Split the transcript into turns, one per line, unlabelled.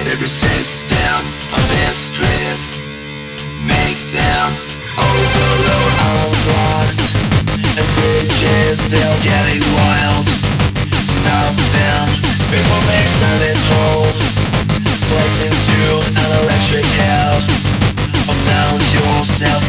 Every system of history, make them overload all clocks and bridges, still getting wild. Stop them before they turn this whole place into an electric hell. Or down yourself